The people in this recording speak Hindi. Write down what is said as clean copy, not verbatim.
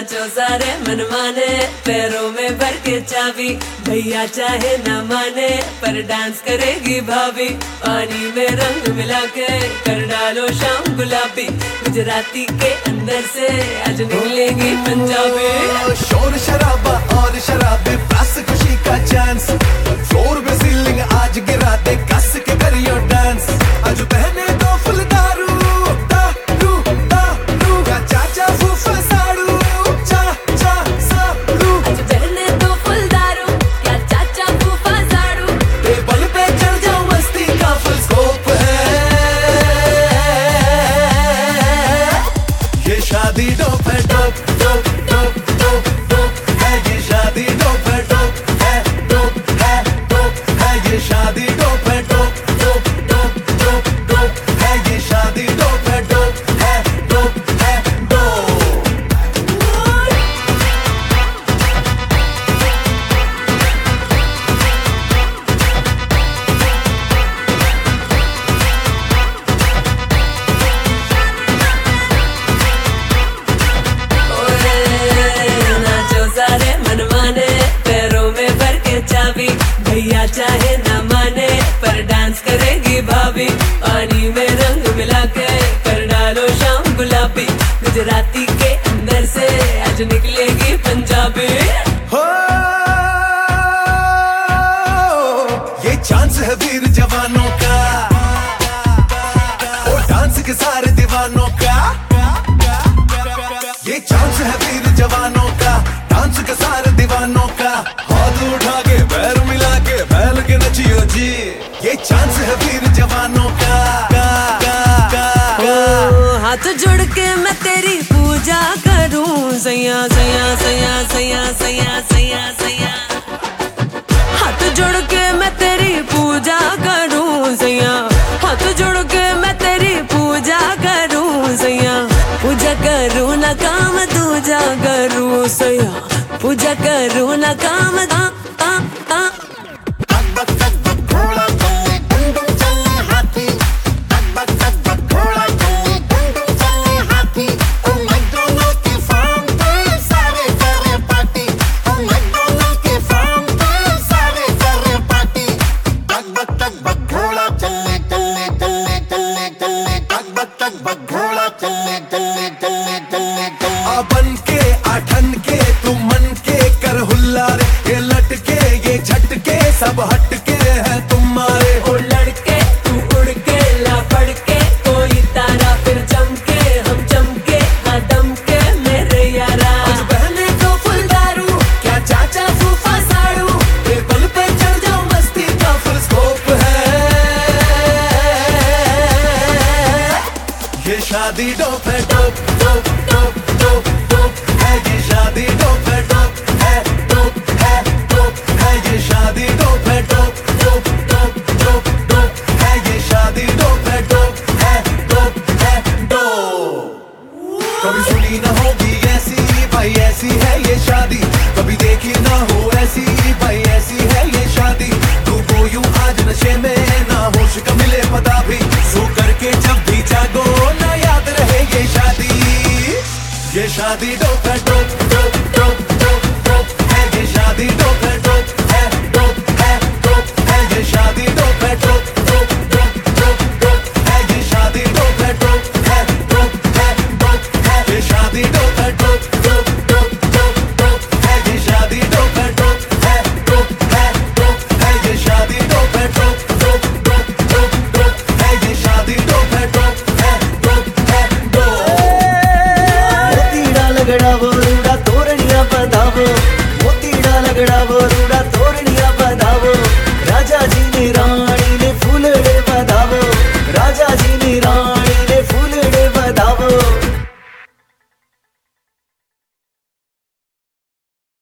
नाचो सारे मनमाने, पैरों में भर के चाबी, भैया चाहे ना माने पर डांस करेगी भाभी। पानी में रंग मिला के कर डालो शाम गुलाबी, गुजराती के अंदर से आज निकलेगी पंजाबी। शोर शराबा और शराबे प्लस खुशी का चांस, फ्लोर पे सीलिंग आज गिरा दे कस के करियो डांस। आज पहने दो फुल दारू दारू दारू, क्या चाचा फूफा साड़ू चा चा साड़ू। आज पहने दो फुल दारू, क्या चाचा फूफा साड़ू। टेबल पे चढ़ जाओ मस्ती का फुल स्कोप है, ये शादी डोप है dope dope dope dope dope है, ये शादी डोप है डोप है डोप है डोप है, ये शादी डोप है dope dope dope dope dope है, ये शादी डोप है डोप है डोप है डोप। भैया चाहे ना माने पर डांस करेगी भाभी। पानी में रंग मिला के कर डालो शाम गुलाबी, गुजराती के अंदर से आज निकलेगी पंजाबी। हो ये चांस है वीर जवानों का, और डांस के सारे दीवानों का। ये चांस है वीर जवानों का, डांस के सारे दीवानों का। हाथ उठा के पैर मिला के फैल के नचियो जी, ये चांस है वीर जवानों का। हाथ जोड़ के मैं तेरी पूजा करूं, सैया सैया सैया सैया सैया सैया सैया। हाथ जोड़ के मैं तेरी पूजा करूं सैया, हाथ जोड़ के मैं तेरी पूजा करूं सैया। पूजा करूं ना काम दूजा करूं सैया, पूजा करूं ना काम बन के आठन के तू मन के कर हुल्ला रे, ये लटके ये झटके सब हटके हैं तुम्हारे। ओ लड़के तू उड़ के ला पड़ के कोई तारा, फिर चमके हम चमके कदम के मेरे यारा। आज बहने तो फुल दारू, क्या चाचा फूफा साड़ू, टेबल पे चढ़ जाओ मस्ती का फुल स्कोप है, ये शादी डोप है dope dope dope dope dope है, ये शादी डोप है डोप है डोप है डोप है, ये शादी डोप है dope dope dope dope dope है, ये शादी डोप है डोप है डोप है डोप। कभी सुनी ना होगी ऐसी भाई, ऐसी है ये शादी, कभी देखी ना हो ऐसी भाई, ऐसी है ये शादी। तू को यूं आज नशे में ना होश का मिले पता भी, सो करके जब भी जागो ना याद रहे ये शादी, ये शादी डोप है।